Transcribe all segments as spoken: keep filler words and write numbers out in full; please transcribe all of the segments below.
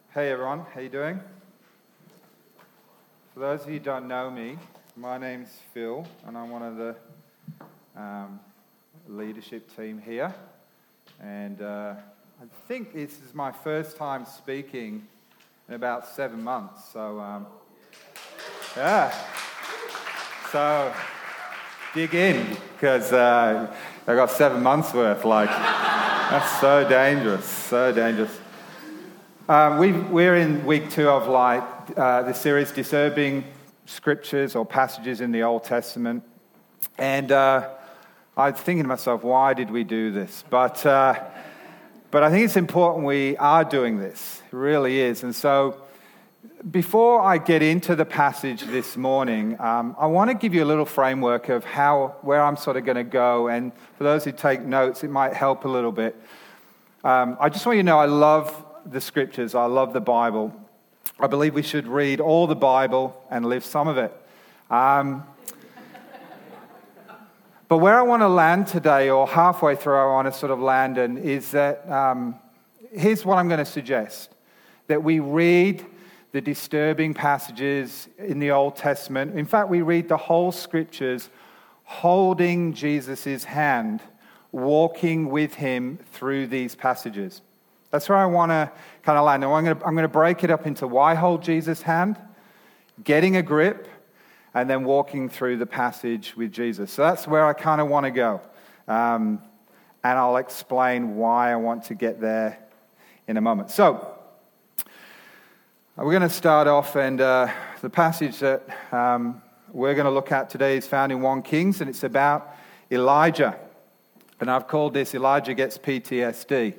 Hey everyone, how you doing? For those of you who don't know me, my name's Phil, and I'm one of the um, leadership team here. And uh, I think this is my first time speaking in about seven months. So, um, yeah. So, dig in, because uh, I got seven months worth. Like, that's so dangerous, so dangerous. Um, we, we're in week two of like uh, the series Disturbing Scriptures or Passages in the Old Testament. And uh, I was thinking to myself, why did we do this? But uh, but I think it's important we are doing this. It really is. And so before I get into the passage this morning, um, I want to give you a little framework of how where I'm sort of going to go. And for those who take notes, it might help a little bit. Um, I just want you to know I love the Scriptures. I love the Bible. I believe we should read all the Bible and live some of it. Um, but where I want to land today, or halfway through I want to sort of land in, is that um, here's what I'm going to suggest. That we read the disturbing passages in the Old Testament. In fact, we read the whole Scriptures holding Jesus' hand, walking with him through these passages. That's where I want to kind of land. Now, I'm going to, I'm going to break it up into why hold Jesus' hand, getting a grip, and then walking through the passage with Jesus. So that's where I kind of want to go. Um, and I'll explain why I want to get there in a moment. So, we're going to start off, and uh, the passage that um, we're going to look at today is found in First Kings, and it's about Elijah. And I've called this Elijah Gets P T S D.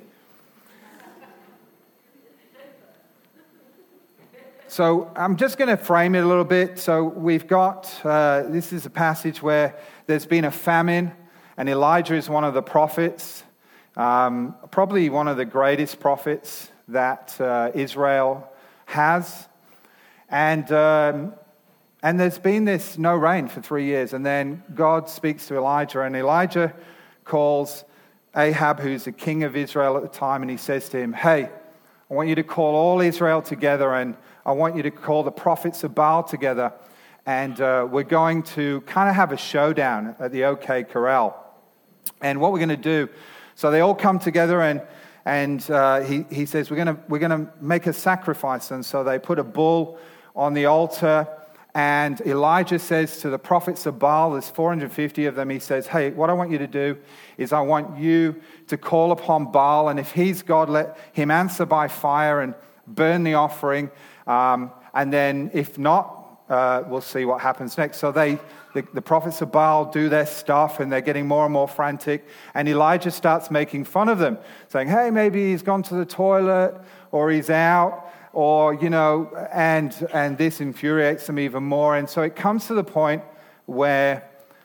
So I'm just going to frame it a little bit. So we've got, uh, this is a passage where there's been a famine, and Elijah is one of the prophets, um, probably one of the greatest prophets that uh, Israel has. And um, and there's been this no rain for three years. And then God speaks to Elijah, and Elijah calls Ahab, who's the king of Israel at the time, and he says to him, hey, I want you to call all Israel together, and I want you to call the prophets of Baal together, and uh, we're going to kind of have a showdown at the OK Corral. And what we're going to do, so they all come together, and and uh, he he says we're going to we're going to make a sacrifice, and so they put a bull on the altar, and Elijah says to the prophets of Baal, there's four hundred fifty of them. He says, hey, what I want you to do is I want you to call upon Baal, and if he's God, let him answer by fire and burn the offering. Um, and then if not, uh, we'll see what happens next. So they, the, the prophets of Baal do their stuff, and they're getting more and more frantic. And Elijah starts making fun of them, saying, hey, maybe he's gone to the toilet, or he's out, or, you know, and and this infuriates them even more. And so it comes to the point where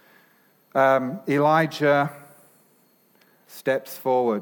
um, Elijah steps forward.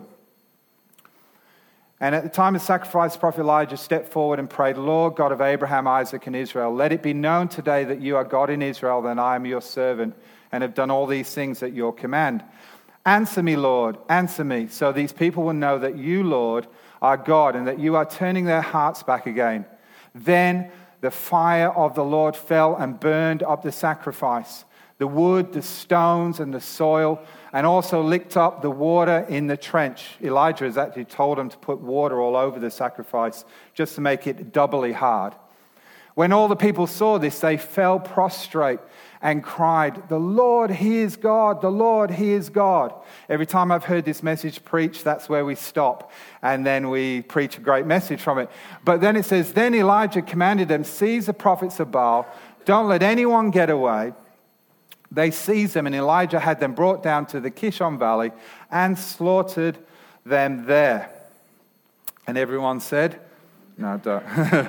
And at the time of sacrifice, the prophet Elijah stepped forward and prayed, Lord, God of Abraham, Isaac, and Israel, let it be known today that you are God in Israel, that I am your servant, and have done all these things at your command. Answer me, Lord, answer me, so these people will know that you, Lord, are God, and that you are turning their hearts back again. Then the fire of the Lord fell and burned up the sacrifice, the wood, the stones, and the soil, and also licked up the water in the trench. Elijah has actually told him to put water all over the sacrifice just to make it doubly hard. When all the people saw this, they fell prostrate and cried, the Lord, He is God, the Lord, He is God. Every time I've heard this message preached, that's where we stop. And then we preach a great message from it. But then it says, then Elijah commanded them, seize the prophets of Baal, don't let anyone get away. They seized them, and Elijah had them brought down to the Kishon Valley and slaughtered them there. And everyone said, no, don't.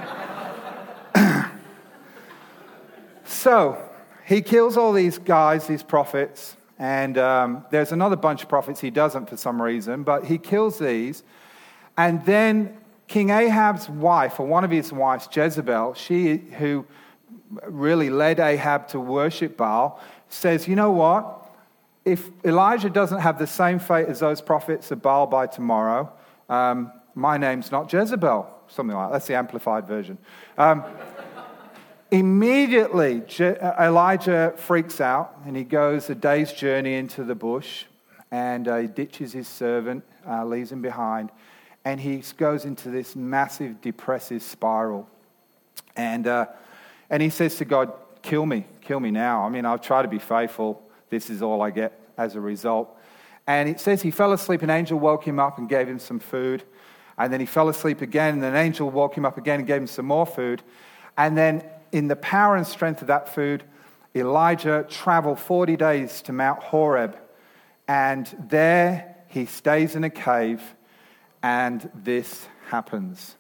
So, he kills all these guys, these prophets, and um, there's another bunch of prophets he doesn't for some reason, but he kills these. And then King Ahab's wife, or one of his wives, Jezebel, she who really led Ahab to worship Baal, says, you know what? If Elijah doesn't have the same fate as those prophets of Baal by tomorrow, um, my name's not Jezebel, something like that. That's the amplified version. Um, immediately, Je- Elijah freaks out, and he goes a day's journey into the bush, and uh, he ditches his servant, uh, leaves him behind, and he goes into this massive depressive spiral. And uh, and he says to God, kill me, kill me now. I mean, I'll try to be faithful. This is all I get as a result. And it says he fell asleep, an angel woke him up and gave him some food. And then he fell asleep again, and an angel woke him up again and gave him some more food. And then in the power and strength of that food, Elijah traveled forty days to Mount Horeb. And there he stays in a cave, and this happens.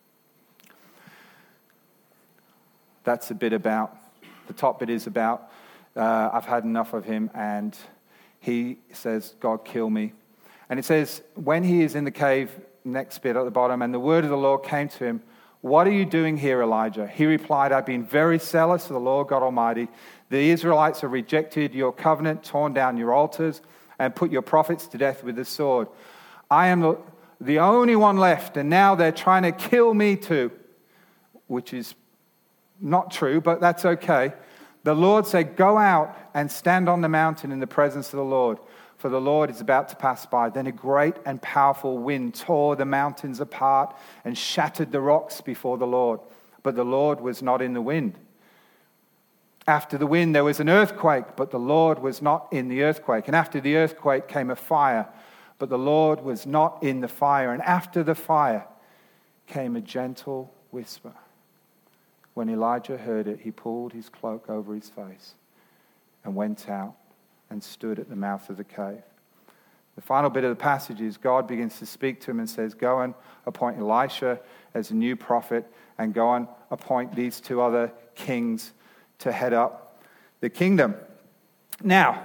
That's a bit about, the top bit is about, uh, I've had enough of him, and he says, God, kill me. And it says, when he is in the cave, next bit at the bottom, and the word of the Lord came to him, what are you doing here, Elijah? He replied, I've been very zealous for the Lord God Almighty. The Israelites have rejected your covenant, torn down your altars, and put your prophets to death with the sword. I am the, the only one left, and now they're trying to kill me too, which is not true, but that's okay. The Lord said, go out and stand on the mountain in the presence of the Lord, for the Lord is about to pass by. Then a great and powerful wind tore the mountains apart and shattered the rocks before the Lord. But the Lord was not in the wind. After the wind, there was an earthquake, but the Lord was not in the earthquake. And after the earthquake came a fire, but the Lord was not in the fire. And after the fire came a gentle whisper. When Elijah heard it, he pulled his cloak over his face and went out and stood at the mouth of the cave. The final bit of the passage is God begins to speak to him and says, go and appoint Elisha as a new prophet, and go and appoint these two other kings to head up the kingdom. Now,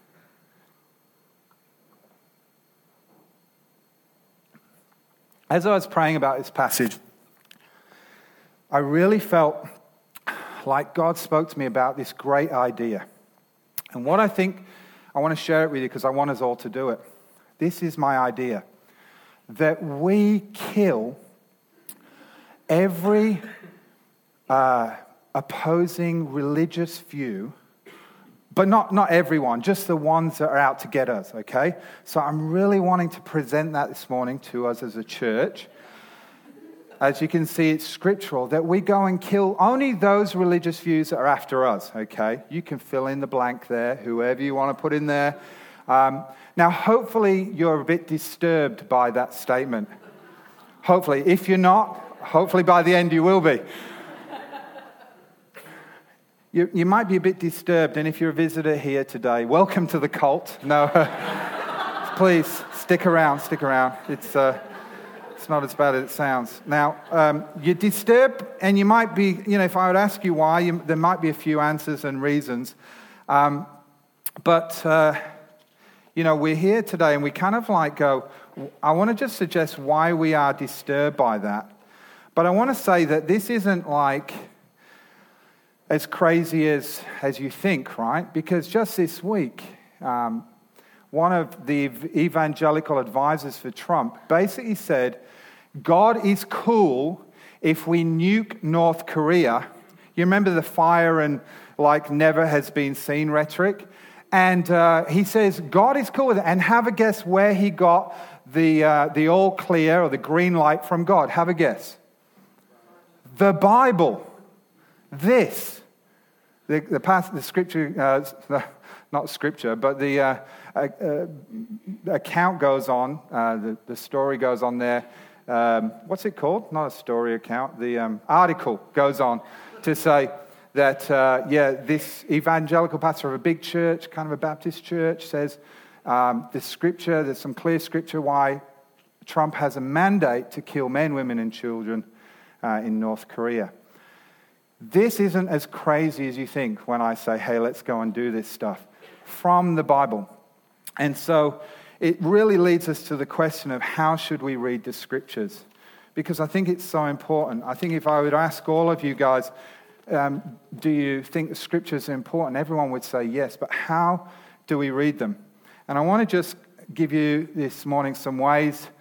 as I was praying about this passage, I really felt like God spoke to me about this great idea. And what I think, I want to share it with you because I want us all to do it. This is my idea. That we kill every uh, opposing religious view, but not, not everyone, just the ones that are out to get us, okay? So I'm really wanting to present that this morning to us as a church. As you can see, it's scriptural, that we go and kill only those religious views that are after us, okay? You can fill in the blank there, whoever you want to put in there. Um, now, hopefully, you're a bit disturbed by that statement. Hopefully. If you're not, hopefully by the end you will be. You, you might be a bit disturbed, and if you're a visitor here today, welcome to the cult. No, please, stick around, stick around. It's... Uh, It's not as bad as it sounds. Now, um, you're disturbed, and you might be, you know, if I would ask you why, you, there might be a few answers and reasons. Um, but, uh, you know, we're here today, and we kind of like go, I want to just suggest why we are disturbed by that. But I want to say that this isn't like as crazy as, as you think, right? Because just this week, um, one of the evangelical advisors for Trump basically said, God is cool if we nuke North Korea. You remember the fire and like never has been seen rhetoric? And uh, he says, God is cool with it. And have a guess where he got the, uh, the all clear or the green light from God. Have a guess. The Bible. This. The, the, past, the scripture... Uh, Not scripture, but the uh, uh, uh, account goes on, uh, the, the story goes on there. Um, what's it called? Not a story account. The um, article goes on to say that, uh, yeah, this evangelical pastor of a big church, kind of a Baptist church, says um, the scripture, there's some clear scripture why Trump has a mandate to kill men, women, and children uh, in North Korea. This isn't as crazy as you think when I say, hey, let's go and do this stuff. From the Bible. And so it really leads us to the question of how should we read the scriptures? Because I think it's so important. I think if I would ask all of you guys, um, do you think the scriptures are important? Everyone would say yes, but how do we read them? And I want to just give you this morning some ways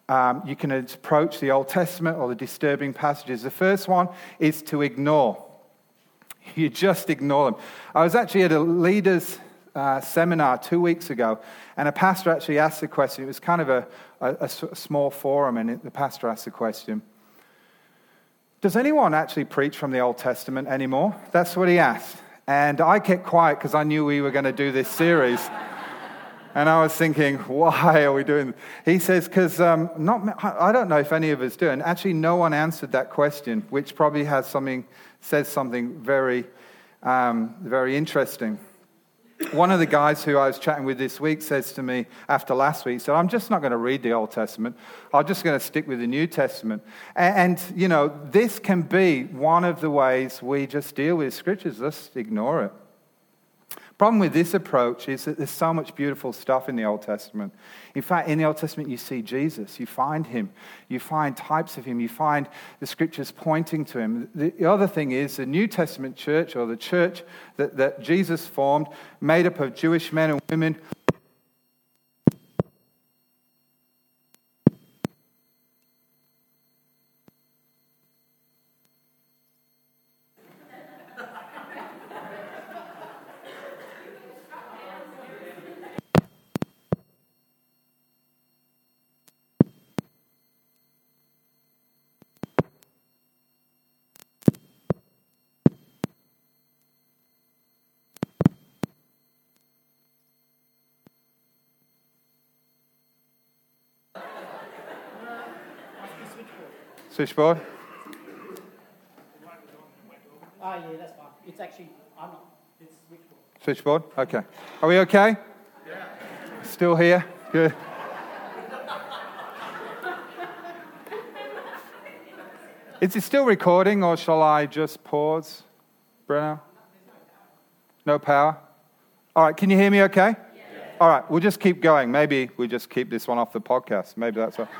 um, you can approach the Old Testament or the disturbing passages. The first one is to ignore. You just ignore them. I was actually at a leaders' uh, seminar two weeks ago, and a pastor actually asked the question. It was kind of a, a, a small forum, and it, the pastor asked the question, does anyone actually preach from the Old Testament anymore? That's what he asked. And I kept quiet because I knew we were going to do this series. And I was thinking, why are we doing this? He says, because um, not, I don't know if any of us do. And actually, no one answered that question, which probably has something, says something very, um, very interesting. One of the guys who I was chatting with this week says to me after last week, so I'm just not going to read the Old Testament. I'm just going to stick with the New Testament. And, and, you know, this can be one of the ways we just deal with Scriptures. Just ignore it. Problem with this approach is that there's so much beautiful stuff in the Old Testament. In fact, in the Old Testament, you see Jesus. You find him. You find types of him. You find the Scriptures pointing to him. The other thing is the New Testament church, or the church that, that Jesus formed, made up of Jewish men and women. Switchboard? Oh, yeah, that's fine. It's actually, I'm not, it's switchboard. Switchboard? Okay. Are we okay? Yeah. Still here? Good. Is it still recording, or shall I just pause? Brenna? No power? All right, can you hear me okay? Yeah. All right, we'll just keep going. Maybe we just keep this one off the podcast. Maybe that's what...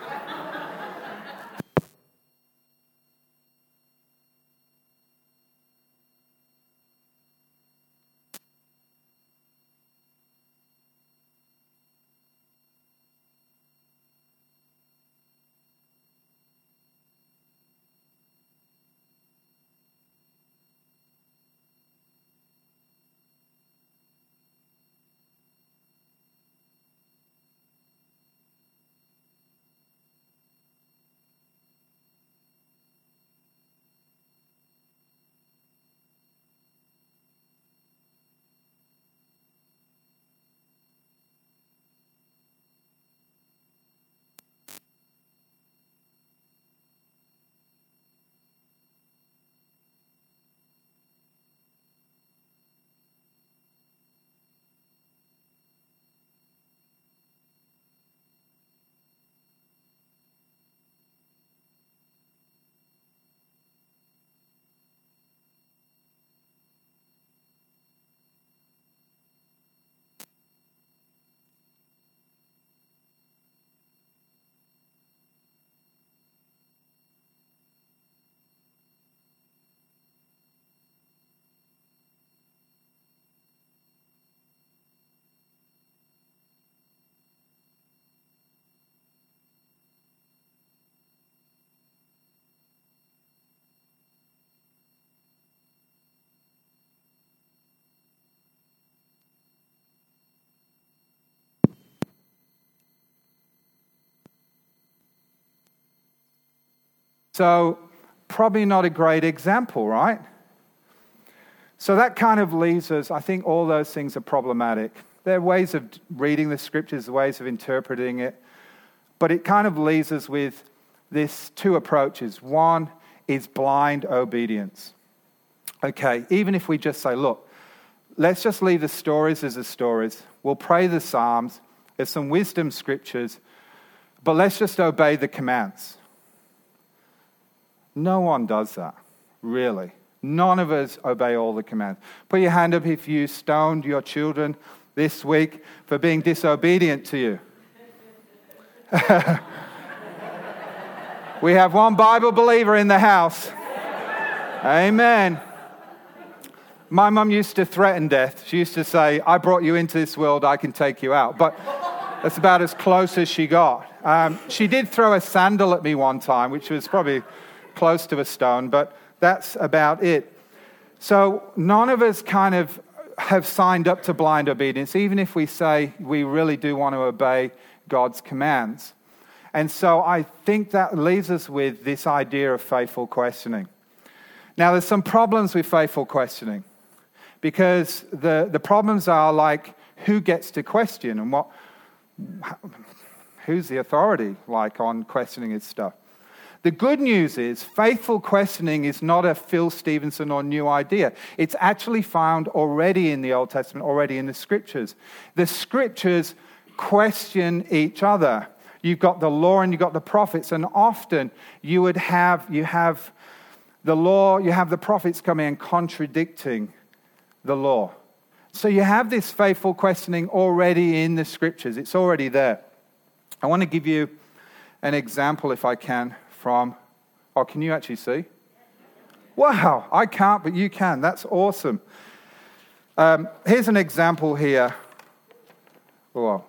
So, probably not a great example, right? So that kind of leaves us, I think all those things are problematic. There are ways of reading the Scriptures, ways of interpreting it, but it kind of leaves us with this two approaches. One is blind obedience. Okay, even if we just say, look, let's just leave the stories as the stories. We'll pray the Psalms. There's some wisdom scriptures, but let's just obey the commands. No one does that, really. None of us obey all the commands. Put your hand up if you stoned your children this week for being disobedient to you. We have one Bible believer in the house. Amen. My mum used to threaten death. She used to say, I brought you into this world, I can take you out. But That's about as close as she got. Um, she did throw a sandal at me one time, which was probably close to a stone, but that's about it. So none of us kind of have signed up to blind obedience, even if we say we really do want to obey God's commands. And so I think that leaves us with this idea of faithful questioning. Now, there's some problems with faithful questioning, because the, the problems are like, who gets to question and what, who's the authority like on questioning his stuff? The good news is faithful questioning is not a Phil Stevenson or new idea. It's actually found already in the Old Testament, already in the Scriptures. The Scriptures question each other. You've got the law and you've got the prophets, and often you would have, you have the law, you have the prophets coming and contradicting the law. So you have this faithful questioning already in the Scriptures. It's already there. I want to give you an example, if I can, from... Oh, can you actually see? Wow, I can't, but you can. That's awesome. Um, here's an example here. Whoa.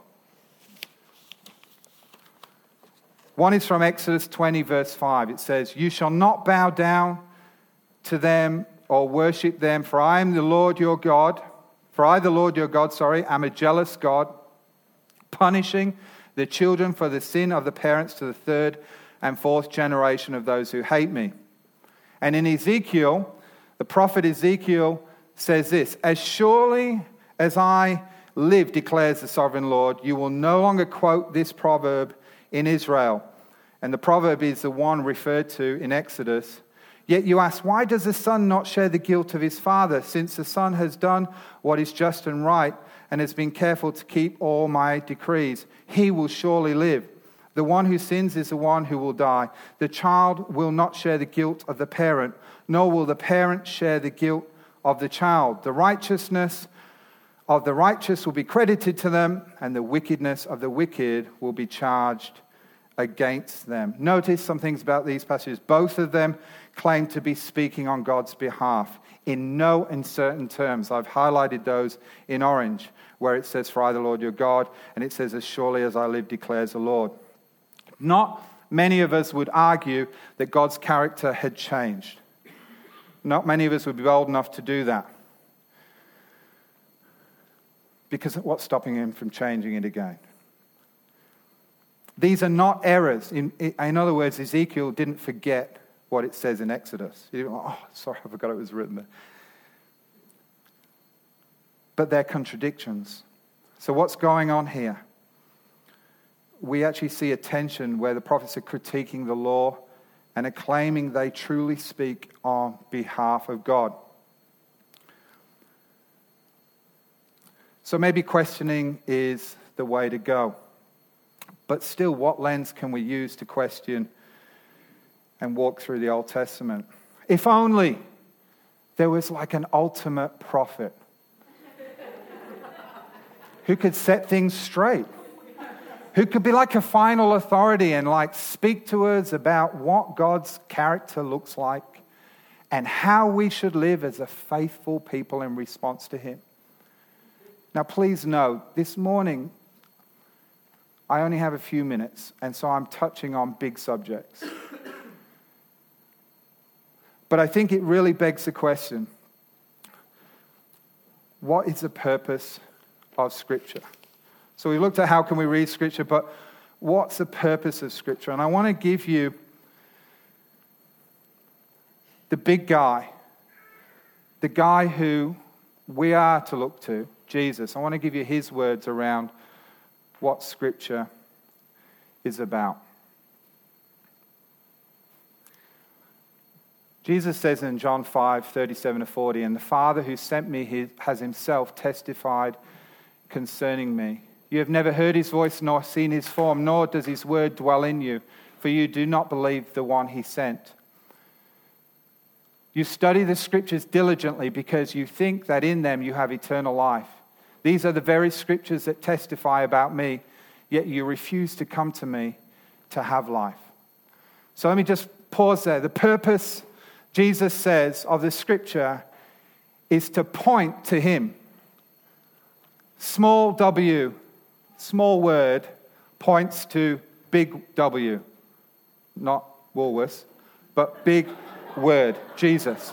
One is from Exodus twenty, verse five. It says, "You shall not bow down to them or worship them, for I am the Lord your God. For I, the Lord your God, sorry, am a jealous God, punishing the children for the sin of the parents to the third and fourth generation of those who hate me." And in Ezekiel, the prophet Ezekiel says this, "As surely as I live, declares the sovereign Lord, you will no longer quote this proverb in Israel." And the proverb is the one referred to in Exodus. "Yet you ask, why does the son not share the guilt of his father, since the son has done what is just and right and has been careful to keep all my decrees? He will surely live. The one who sins is the one who will die. The child will not share the guilt of the parent, nor will the parent share the guilt of the child. The righteousness of the righteous will be credited to them, and the wickedness of the wicked will be charged against them." Notice some things about these passages. Both of them claim to be speaking on God's behalf in no uncertain terms. I've highlighted those in orange, where it says, "For I, the Lord your God," and it says, "As surely as I live, declares the Lord." Not many of us would argue that God's character had changed. Not many of us would be bold enough to do that. Because what's stopping him from changing it again? These are not errors. In, in other words, Ezekiel didn't forget what it says in Exodus. He didn't, oh, sorry, I forgot it was written there. But they're contradictions. So what's going on here? We actually see a tension where the prophets are critiquing the law and are claiming they truly speak on behalf of God. So maybe questioning is the way to go. But still, what lens can we use to question and walk through the Old Testament? If only there was like an ultimate prophet who could set things straight, who could be like a final authority and like speak to us about what God's character looks like and how we should live as a faithful people in response to him. Now, please know, this morning, I only have a few minutes, and so I'm touching on big subjects. But I think it really begs the question, what is the purpose of Scripture? So we looked at how can we read Scripture, but what's the purpose of Scripture? And I want to give you the big guy, the guy who we are to look to, Jesus. I want to give you his words around what Scripture is about. Jesus says in John five, thirty-seven to forty, "And the Father who sent me has himself testified concerning me. You have never heard his voice nor seen his form, nor does his word dwell in you, for you do not believe the one he sent. You study the Scriptures diligently because you think that in them you have eternal life. These are the very Scriptures that testify about me, yet you refuse to come to me to have life." So let me just pause there. The purpose, Jesus says, of the Scripture is to point to him. Small w, small word points to big W. Not Woolworths, but big word, Jesus.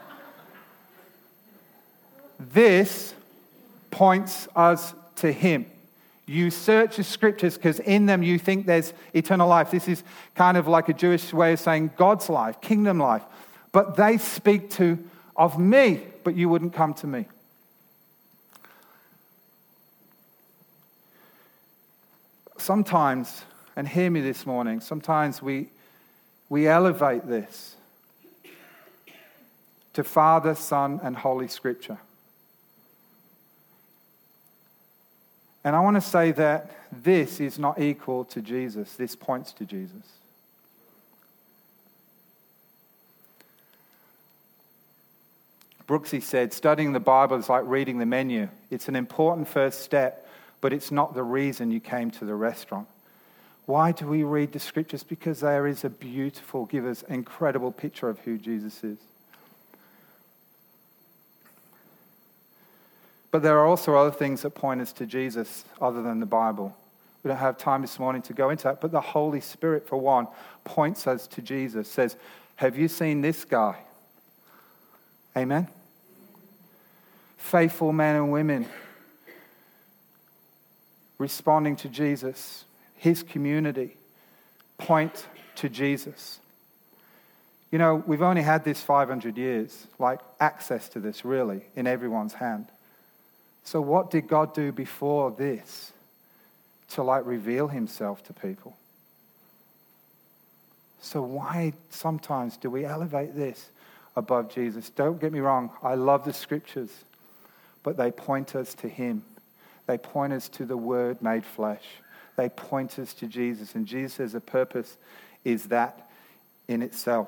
This points us to him. You search the scriptures because in them you think there's eternal life. This is kind of like a Jewish way of saying God's life, kingdom life. But they speak to of me, but you wouldn't come to me. Sometimes, and hear me this morning, sometimes we we elevate this to Father, Son, and Holy Scripture. And I want to say that this is not equal to Jesus. This points to Jesus. Brooksy said, studying the Bible is like reading the menu. It's an important first step, but it's not the reason you came to the restaurant. Why do we read the scriptures? Because there is a beautiful, give us incredible picture of who Jesus is. But there are also other things that point us to Jesus other than the Bible. We don't have time this morning to go into that. But the Holy Spirit, for one, points us to Jesus. Says, have you seen this guy? Amen? Faithful men and women responding to Jesus. His community point to Jesus. You know, we've only had this five hundred years, like access to this really in everyone's hand. So what did God do before this to like reveal himself to people? So why sometimes do we elevate this above Jesus? Don't get me wrong, I love the scriptures, but they point us to him. They point us to the Word made flesh. They point us to Jesus, and Jesus' purpose is that in itself.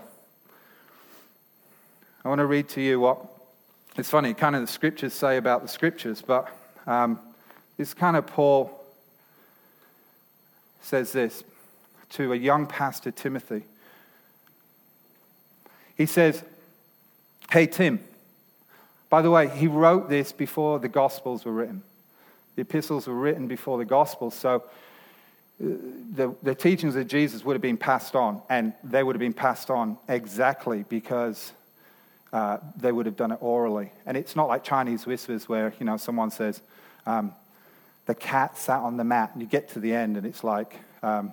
I want to read to you what It's funny, kind of the scriptures say about the scriptures, but um, this kind of Paul says this to a young pastor, Timothy. He says, hey, Tim, by the way, he wrote this before the Gospels were written. The epistles were written before the Gospels, so the, the teachings of Jesus would have been passed on, and they would have been passed on exactly because Uh, they would have done it orally. And it's not like Chinese whispers where, you know, someone says, um, the cat sat on the mat, and you get to the end and it's like, um,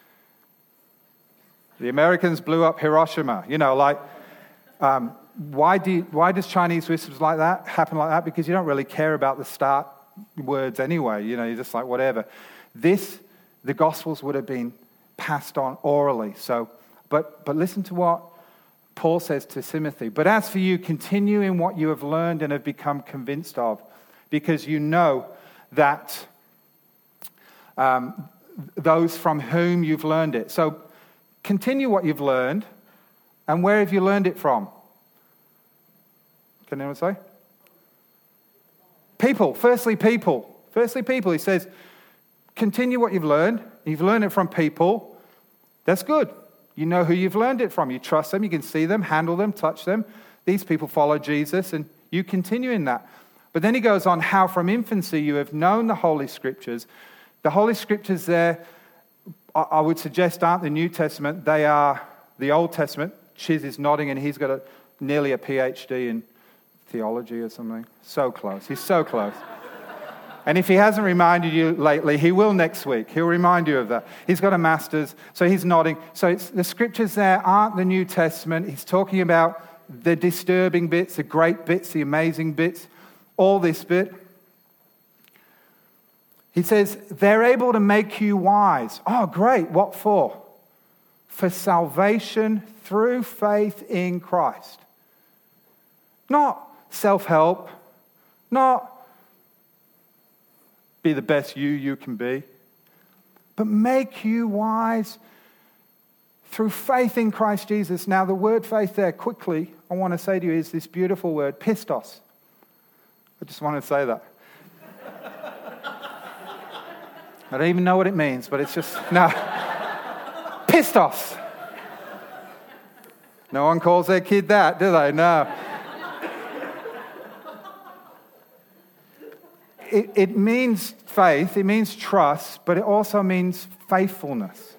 the Americans blew up Hiroshima. You know, like, um, why do you, why does Chinese whispers like that happen like that? Because you don't really care about the start words anyway. You know, you're just like, whatever. This, the Gospels would have been passed on orally. So, but but listen to what Paul says to Timothy, but as for you, continue in what you have learned and have become convinced of, because you know that um, those from whom you've learned it. So continue what you've learned, and where have you learned it from? Can anyone say? People. Firstly, people. Firstly, people. He says, continue what you've learned. You've learned it from people. That's good. You know who you've learned it from. You trust them. You can see them, handle them, touch them. These people follow Jesus, and you continue in that. But then he goes on, how from infancy you have known the Holy Scriptures. The Holy Scriptures there, I would suggest, aren't the New Testament. They are the Old Testament. Chiz is nodding, and he's got a, nearly a P H D in theology or something. So close. He's so close. And if he hasn't reminded you lately, he will next week. He'll remind you of that. He's got a master's, so he's nodding. So it's, the scriptures there aren't the New Testament. He's talking about the disturbing bits, the great bits, the amazing bits, all this bit. He says, they're able to make you wise. Oh, great. What for? For salvation through faith in Christ. Not self-help, not be the best you you can be, but make you wise through faith in Christ Jesus. Now, the word faith there, quickly, I want to say to you, is this beautiful word, pistos. I just want to say that. I don't even know what it means, but it's just, no. Pistos. No one calls their kid that, do they? No. it, it means faith, it means trust, but it also means faithfulness.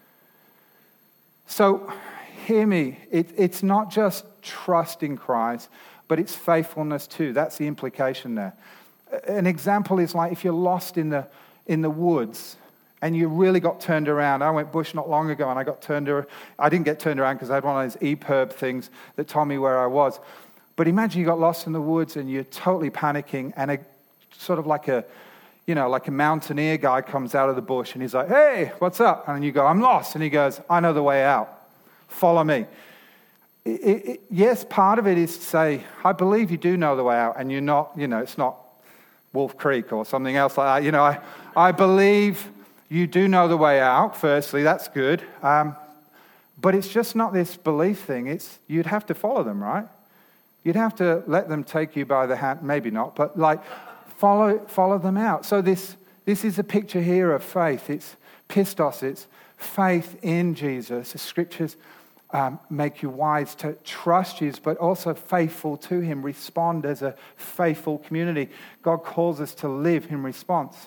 So, hear me, it, it's not just trust in Christ, but it's faithfulness too. That's the implication there. An example is like if you're lost in the in the woods and you really got turned around. I went bush not long ago and I got turned around. I didn't get turned around because I had one of those E P I R B things that told me where I was. But imagine you got lost in the woods and you're totally panicking, and a sort of like a, you know, like a mountaineer guy comes out of the bush and he's like, "Hey, what's up?" And you go, "I'm lost." And he goes, "I know the way out. Follow me." It, it, it, yes, part of it is to say, I believe you do know the way out, and you're not, you know, it's not Wolf Creek or something else like that. You know, I, I believe you do know the way out, firstly, that's good. Um, but it's just not this belief thing. It's, you'd have to follow them, right? You'd have to let them take you by the hand, maybe not, but like follow follow them out. So this this is a picture here of faith. It's pistos, it's faith in Jesus. The scriptures Um, make you wise to trust Jesus, but also faithful to him. Respond as a faithful community. God calls us to live in response.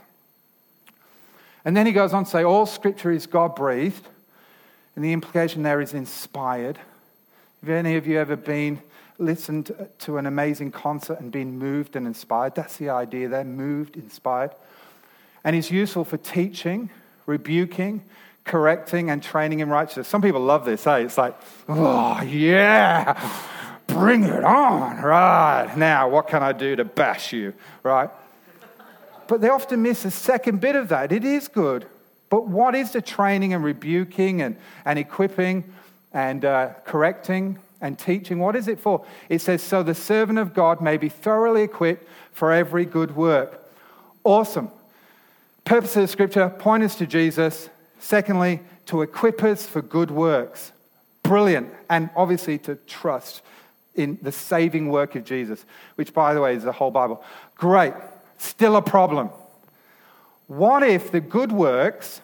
And then he goes on to say, all scripture is God-breathed, and the implication there is inspired. Have any of you ever been, listened to an amazing concert and been moved and inspired? That's the idea there, moved, inspired. And it's useful for teaching, rebuking, correcting, and training in righteousness. Some people love this, eh? It's like, oh, yeah, bring it on, right? Now, what can I do to bash you, right? But they often miss a second bit of that. It is good, but what is the training and rebuking and, and equipping and uh, correcting and teaching? What is it for? It says, so the servant of God may be thoroughly equipped for every good work. Awesome. Purpose of the scripture, point us to Jesus. Secondly, to equip us for good works. Brilliant. And obviously to trust in the saving work of Jesus, which, by the way, is the whole Bible. Great. Still a problem. What if the good works,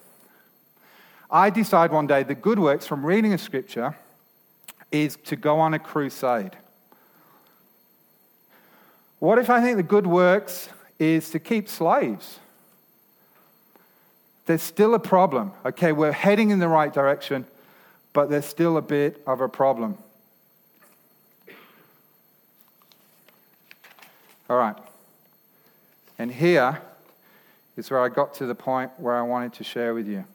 I decide one day the good works from reading a scripture is to go on a crusade? What if I think the good works is to keep slaves? There's still a problem. Okay, we're heading in the right direction, but there's still a bit of a problem. All right. And here is where I got to the point where I wanted to share with you.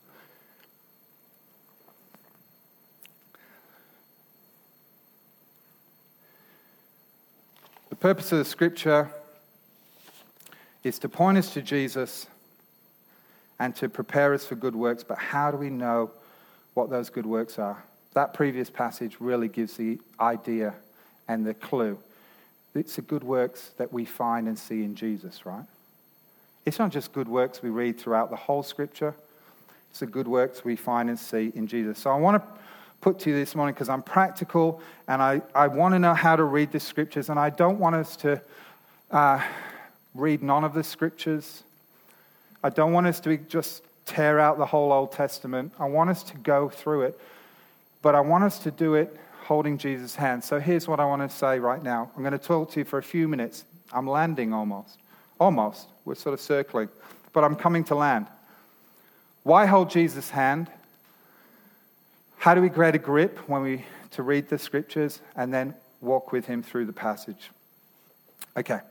The purpose of the scripture is to point us to Jesus and to prepare us for good works. But how do we know what those good works are? That previous passage really gives the idea and the clue. It's the good works that we find and see in Jesus, right? It's not just good works we read throughout the whole scripture. It's the good works we find and see in Jesus. So I want to put to you this morning, because I'm practical and I, I want to know how to read the scriptures, and I don't want us to uh, read none of the scriptures. I don't want us to just tear out the whole Old Testament. I want us to go through it, but I want us to do it holding Jesus' hand. So here's what I want to say right now. I'm going to talk to you for a few minutes. I'm landing almost. Almost. We're sort of circling, but I'm coming to land. Why hold Jesus' hand? How do we create a grip when we to read the scriptures and then walk with him through the passage? Okay.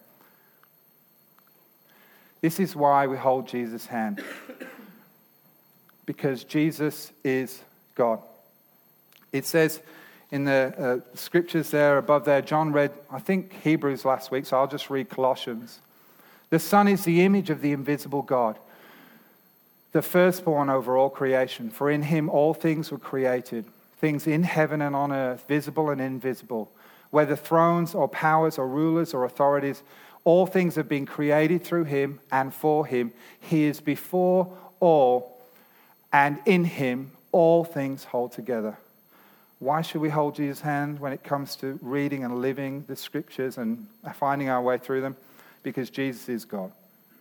This is why we hold Jesus' hand. Because Jesus is God. It says in the uh, scriptures there, above there, John read, I think, Hebrews last week, so I'll just read Colossians. The Son is the image of the invisible God, the firstborn over all creation. For in him all things were created, things in heaven and on earth, visible and invisible, whether thrones or powers or rulers or authorities. All things have been created through him and for him. He is before all, and in him all things hold together. Why should we hold Jesus' hand when it comes to reading and living the scriptures and finding our way through them? Because Jesus is God.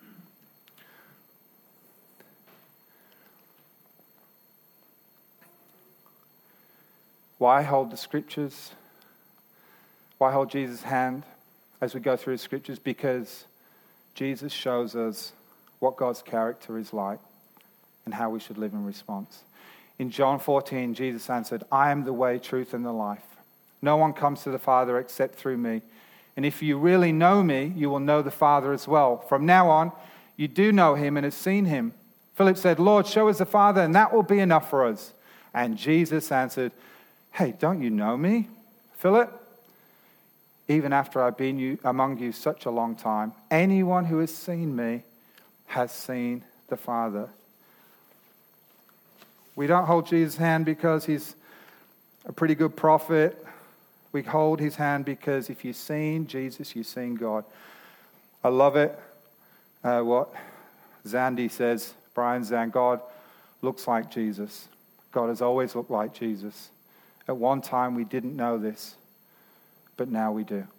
Why hold the scriptures? Why hold Jesus' hand as we go through the scriptures? Because Jesus shows us what God's character is like and how we should live in response. In John fourteen, Jesus answered, I am the way, truth, and the life. No one comes to the Father except through me. And if you really know me, you will know the Father as well. From now on, you do know him and have seen him. Philip said, Lord, show us the Father, and that will be enough for us. And Jesus answered, hey, don't you know me, Philip? Even after I've been you, among you such a long time, anyone who has seen me has seen the Father. We don't hold Jesus' hand because he's a pretty good prophet. We hold his hand because if you've seen Jesus, you've seen God. I love it. Uh, what Zandy says, Brian Zand, God looks like Jesus. God has always looked like Jesus. At one time we didn't know this, but now we do.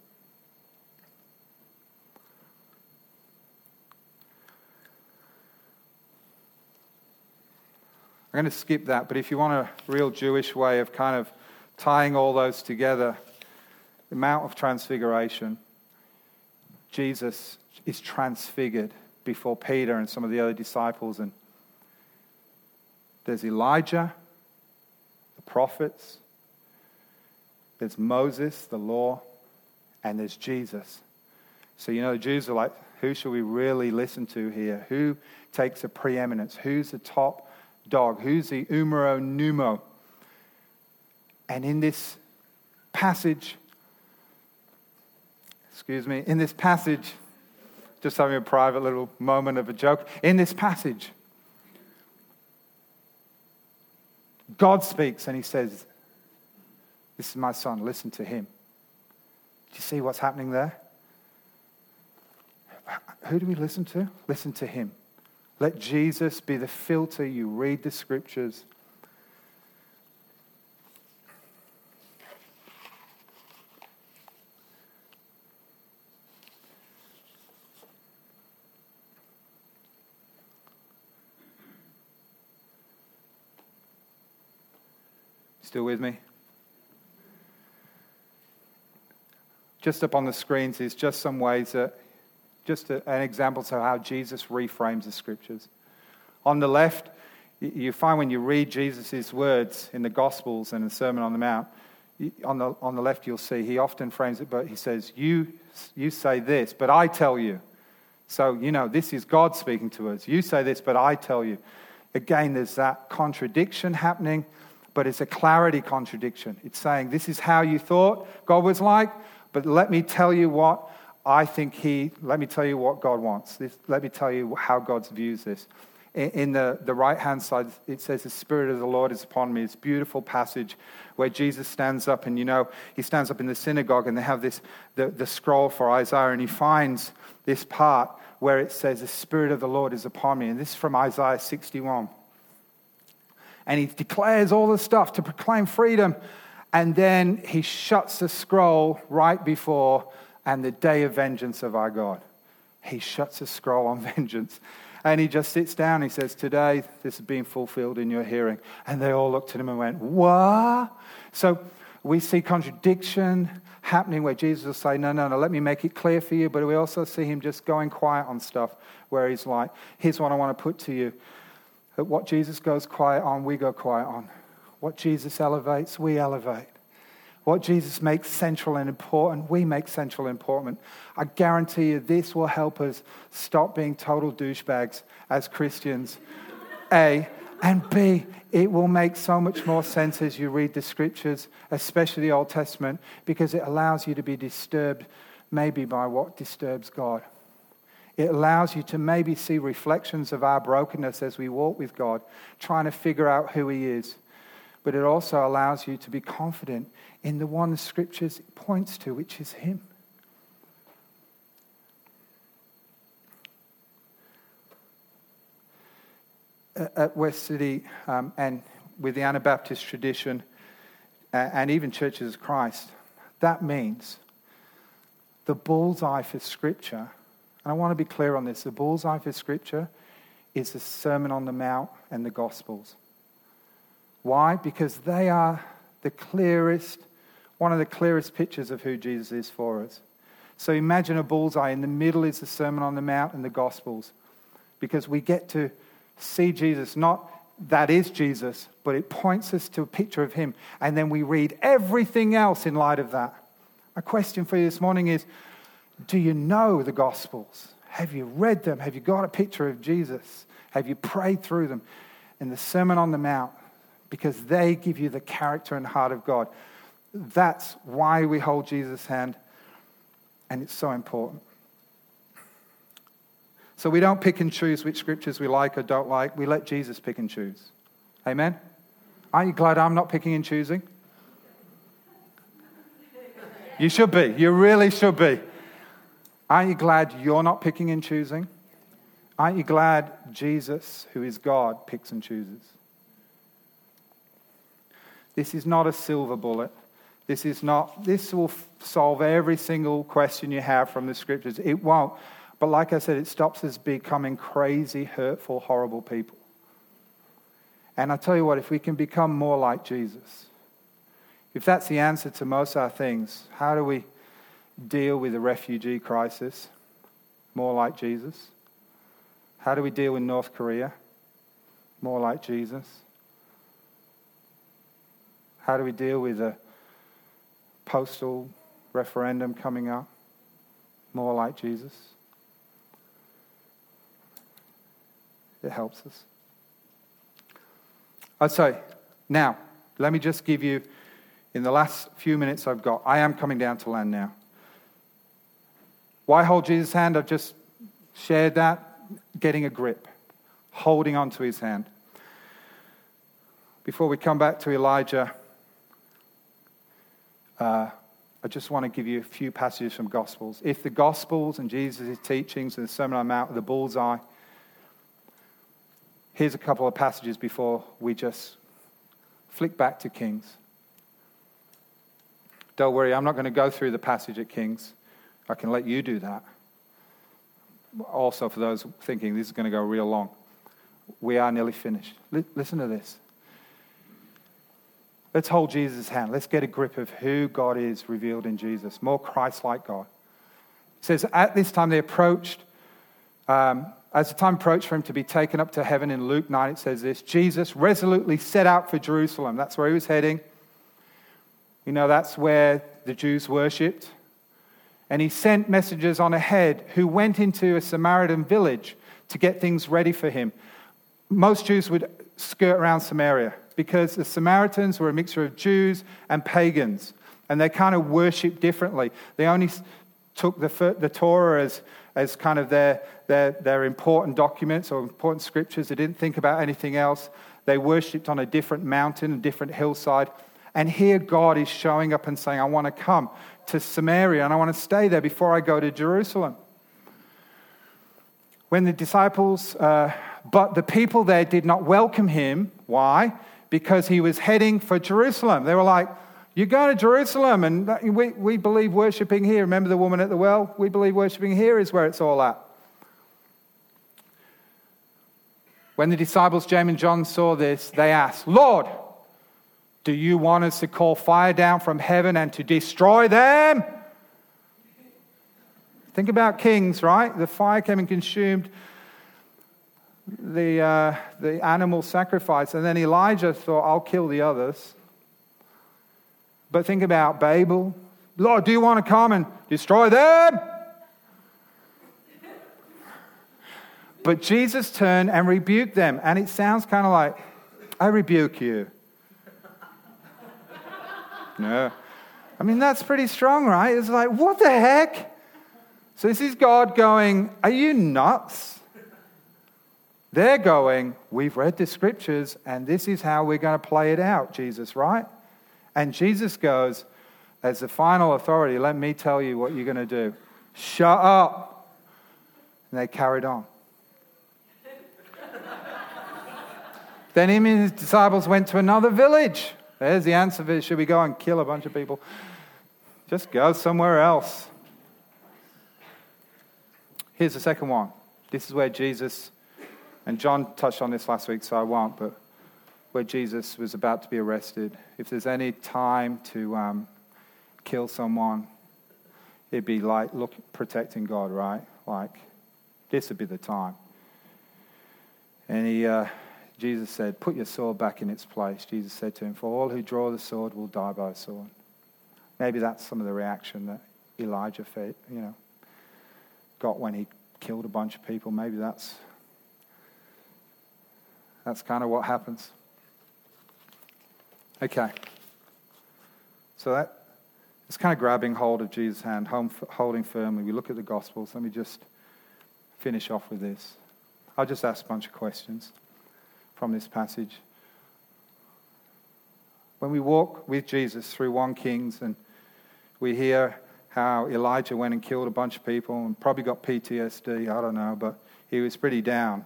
I'm going to skip that, but if you want a real Jewish way of kind of tying all those together, the Mount of Transfiguration, Jesus is transfigured before Peter and some of the other disciples. And there's Elijah, the prophets, there's Moses, the law, and there's Jesus. So, you know, the Jews are like, who should we really listen to here? Who takes a preeminence? Who's the top dog? Who's the numero uno? And in this passage, excuse me, in this passage, just having a private little moment of a joke, in this passage, God speaks and he says, this is my son, listen to him. Do you see what's happening there? Who do we listen to? Listen to him. Let Jesus be the filter you read the scriptures. Still with me? Just up on the screens is just some ways that, just a, an example of how Jesus reframes the scriptures. On the left, you find when you read Jesus' words in the Gospels and the Sermon on the Mount, on the on the left you'll see he often frames it, but he says, you, you say this, but I tell you. So, you know, this is God speaking to us. You say this, but I tell you. Again, there's that contradiction happening, but it's a clarity contradiction. It's saying, this is how you thought God was like, but let me tell you what I think he, let me tell you what God wants. This, let me tell you how God views this. In, in the, the right-hand side, it says, the Spirit of the Lord is upon me. It's a beautiful passage where Jesus stands up, and you know, he stands up in the synagogue, and they have this, the, the scroll for Isaiah, and he finds this part where it says, the Spirit of the Lord is upon me. And this is from Isaiah sixty-one. And he declares all this stuff to proclaim freedom. And then he shuts the scroll right before, and the day of vengeance of our God. He shuts the scroll on vengeance. And he just sits down and he says, today this is being fulfilled in your hearing. And they all looked at him and went, what? So we see contradiction happening where Jesus will say, no, no, no, let me make it clear for you. But we also see him just going quiet on stuff where he's like, here's what I want to put to you. What Jesus goes quiet on, we go quiet on. What Jesus elevates, we elevate. What Jesus makes central and important, we make central and important. I guarantee you this will help us stop being total douchebags as Christians, A. And B, it will make so much more sense as you read the scriptures, especially the Old Testament, because it allows you to be disturbed maybe by what disturbs God. It allows you to maybe see reflections of our brokenness as we walk with God, trying to figure out who he is. But it also allows you to be confident in the one the scriptures points to, which is him. At West City um, and with the Anabaptist tradition uh, and even Churches of Christ, that means the bullseye for Scripture, and I want to be clear on this, the bullseye for Scripture is the Sermon on the Mount and the Gospels. Why? Because they are the clearest, one of the clearest pictures of who Jesus is for us. So imagine a bullseye. In the middle is the Sermon on the Mount and the Gospels. Because we get to see Jesus, not that is Jesus, but it points us to a picture of him. And then we read everything else in light of that. A question for you this morning is, do you know the Gospels? Have you read them? Have you got a picture of Jesus? Have you prayed through them? And the Sermon on the Mount, because they give you the character and heart of God. That's why we hold Jesus' hand, and it's so important. So we don't pick and choose which scriptures we like or don't like. We let Jesus pick and choose. Amen? Aren't you glad I'm not picking and choosing? You should be. You really should be. Aren't you glad you're not picking and choosing? Aren't you glad Jesus, who is God, picks and chooses? This is not a silver bullet. This is not, this will f- solve every single question you have from the scriptures. It won't. But like I said, it stops us becoming crazy, hurtful, horrible people. And I tell you what, if we can become more like Jesus, if that's the answer to most of our things, how do we deal with the refugee crisis? More like Jesus. How do we deal with North Korea? More like Jesus. How do we deal with the postal referendum coming up? More like Jesus. It helps us. Oh, sorry. Now, let me just give you, in the last few minutes I've got, I am coming down to land now. Why hold Jesus' hand? I've just shared that. Getting a grip. Holding on to his hand. Before we come back to Elijah, uh, I just want to give you a few passages from Gospels. If the Gospels and Jesus' teachings and the Sermon on the Mount are the bullseye, here's a couple of passages before we just flick back to Kings. Don't worry, I'm not going to go through the passage at Kings. I can let you do that. Also, for those thinking this is going to go real long, we are nearly finished. L- listen to this. Let's hold Jesus' hand. Let's get a grip of who God is revealed in Jesus. More Christ-like God. It says, at this time they approached, um, as the time approached for him to be taken up to heaven, in Luke nine it says this, Jesus resolutely set out for Jerusalem. That's where he was heading. You know, that's where the Jews worshipped. And he sent messengers on ahead who went into a Samaritan village to get things ready for him. Most Jews would skirt around Samaria because the Samaritans were a mixture of Jews and pagans. And they kind of worshipped differently. They only took the, the Torah as, as kind of their, their, their important documents or important scriptures. They didn't think about anything else. They worshipped on a different mountain, a different hillside. And here God is showing up and saying, I want to come to Samaria and I want to stay there before I go to Jerusalem. When the disciples, uh, but the people there did not welcome him. Why? Because he was heading for Jerusalem. They were like, you're going to Jerusalem and we, we believe worshipping here. Remember the woman at the well? We believe worshipping here is where it's all at. When the disciples, James and John, saw this, they asked, Lord, do you want us to call fire down from heaven and to destroy them? Think about Kings, right? The fire came and consumed the, uh, the animal sacrifice. And then Elijah thought, I'll kill the others. But think about Babel. Lord, do you want to come and destroy them? But Jesus turned and rebuked them. And it sounds kind of like, I rebuke you. No. I mean, that's pretty strong, right? It's like, what the heck? So this is God going, are you nuts? They're going, we've read the scriptures and this is how we're going to play it out, Jesus, right? And Jesus goes, as the final authority, let me tell you what you're going to do. Shut up. And they carried on. Then him and his disciples went to another village. There's the answer for it. Should we go and kill a bunch of people? Just go somewhere else. Here's the second one. This is where Jesus, and John touched on this last week, so I won't, but where Jesus was about to be arrested. If there's any time to um, kill someone, it'd be like look protecting God, right? Like, this would be the time. And he, uh, Jesus said, put your sword back in its place. Jesus said to him, for all who draw the sword will die by the sword. Maybe that's some of the reaction that Elijah, you know, got when he killed a bunch of people. Maybe that's that's kind of what happens. Okay. So that it's kind of grabbing hold of Jesus' hand, holding firmly. We look at the Gospels. Let me just finish off with this. I'll just ask a bunch of questions from this passage. When we walk with Jesus through First Kings and we hear how Elijah went and killed a bunch of people and probably got P T S D, I don't know, but he was pretty down.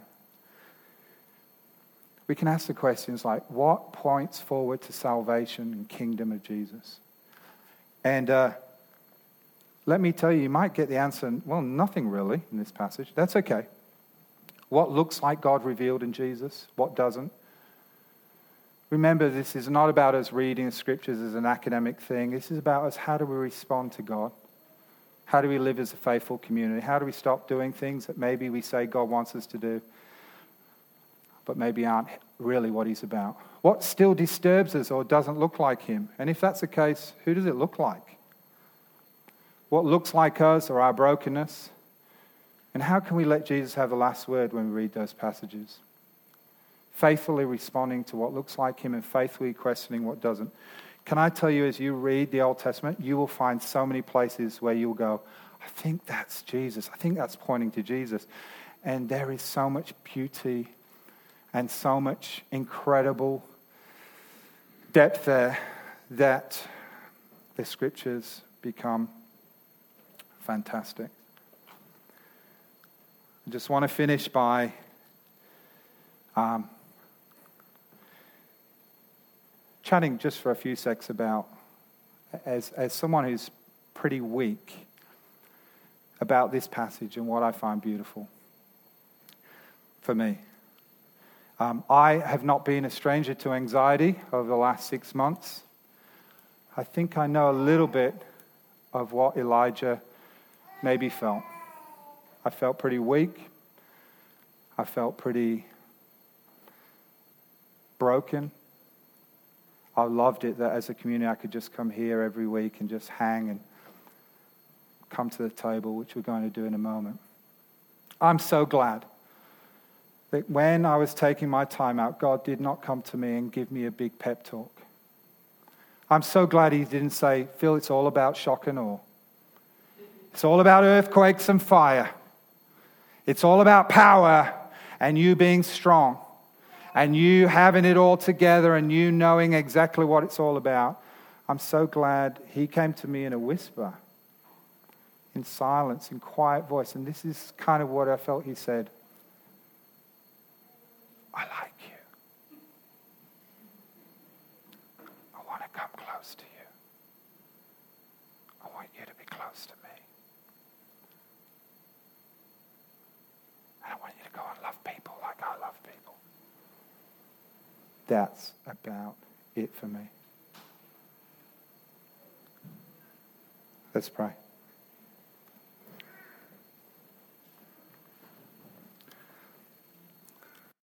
We can ask the questions like, what points forward to salvation and kingdom of Jesus? And uh, let me tell you, you might get the answer, well, nothing really in this passage. That's okay. What looks like God revealed in Jesus? What doesn't? Remember, this is not about us reading the scriptures as an academic thing. This is about us, how do we respond to God? How do we live as a faithful community? How do we stop doing things that maybe we say God wants us to do, but maybe aren't really what he's about? What still disturbs us or doesn't look like him? And if that's the case, who does it look like? What looks like us or our brokenness? And how can we let Jesus have the last word when we read those passages? Faithfully responding to what looks like him and faithfully questioning what doesn't. Can I tell you, as you read the Old Testament, you will find so many places where you'll go, I think that's Jesus. I think that's pointing to Jesus. And there is so much beauty and so much incredible depth there that the scriptures become fantastic. I just want to finish by um, chatting just for a few secs about, as, as someone who's pretty weak, about this passage and what I find beautiful for me. Um, I have not been a stranger to anxiety over the last six months. I think I know a little bit of what Elijah maybe felt. I felt pretty weak. I felt pretty broken. I loved it that as a community I could just come here every week and just hang and come to the table, which we're going to do in a moment. I'm so glad that when I was taking my time out, God did not come to me and give me a big pep talk. I'm so glad he didn't say, Phil, it's all about shock and awe. It's all about earthquakes and fire. It's all about power and you being strong and you having it all together and you knowing exactly what it's all about. I'm so glad he came to me in a whisper, in silence, in quiet voice. And this is kind of what I felt he said. I like you. I want to come close to you. I want you to be close to me. And I want you to go and love people like I love people. That's about it for me. Let's pray.